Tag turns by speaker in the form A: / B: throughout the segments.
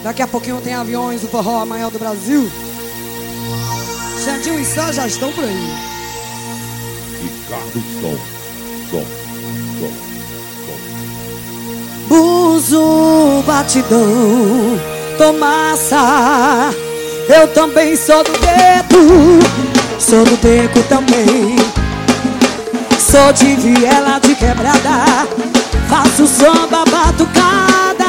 A: Daqui a pouquinho tem aviões do forró maior do Brasil. Xandinho e Sá já estão por aí.
B: Ricardo Som.
A: Buzo, batidão, Tomassa. Eu também sou do dedo, sou do beco também. Sou de viela de quebrada, faço samba batucada.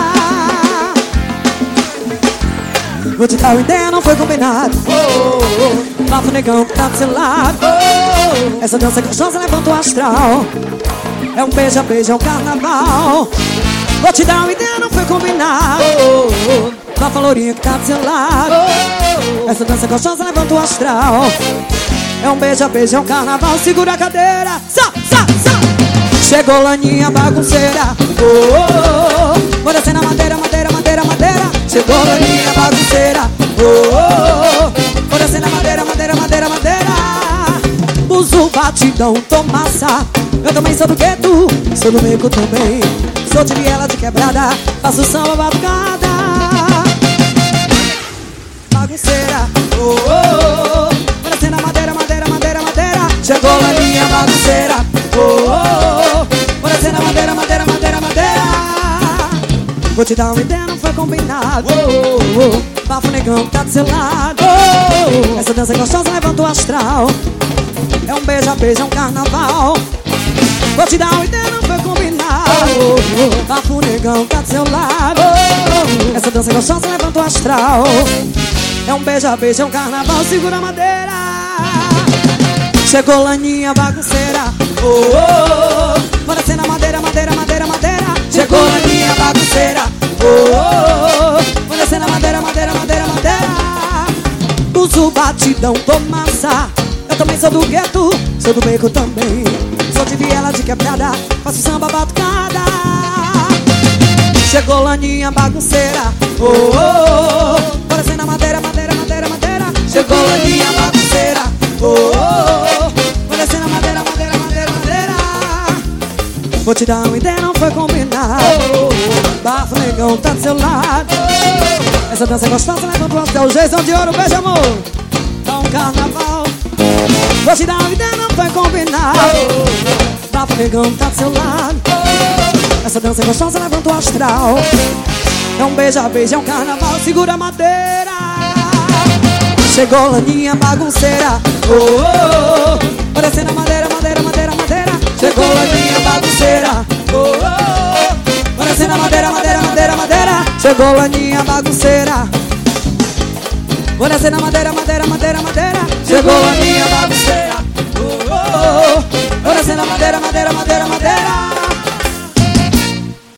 A: Vou te dar uma ideia, não foi combinado. Papo negão que tá do seu lado. Essa dança gostosa levanta o astral. É um beija-beija, é um carnaval. Vou te dar uma ideia, não foi combinado. Papo lourinha que tá do seu lado. Essa dança gostosa levanta o astral. É um beija-beija, é um carnaval. Segura a cadeira, sa. Chegou laninha bagunceira. Vou descer na madeira. Chegou laninha bagunceira. Vou descer na madeira. Buzo, batidão, Tomassa. Eu também sou do gueto, sou do beco também. Sou de viela de quebrada, faço samba batucada. Bagunceira. Vou descer na madeira. Chegou laninha bagunceira. Vou descer na madeira. Vou te dar uma ideia, não foi combinado. Bafo negão tá do seu lado. Essa dança gostosa levanta o astral. É um beija-beija, é um carnaval. Vou te dar uma ideia, não foi combinado. Bafo negão tá do seu lado. Essa dança gostosa levanta o astral. É um beija-beija, é um carnaval. Segura a madeira. Chegou laninha bagunceira. Vou descer na madeira. Chegou laninha bagunceira. Vou descer na madeira. Buzo, batidão, Tomassa. Eu também sou do gueto, sou do beco também. Sou de viela de quebrada, faço samba batucada. Chegou laninha bagunceira. Vou descer na madeira. Chegou laninha bagunceira. Vou descer na madeira. Vou te dar uma ideia, não foi combinado. Bafo negão tá do seu lado. Essa dança gostosa levanta o astral. Jason de ouro, beijo amor. Dá um carnaval. Vou te dar uma ideia, não foi combinado. Bafo negão tá do seu lado. Essa dança gostosa levanta o astral. É um beija-beija, é um carnaval. Segura a madeira. Chegou laninha bagunceira. Vou descer na madeira. Chegou laninha bagunceira. Vou descer na madeira. Chegou laninha bagunceira. Vou descer na madeira. Chegou laninha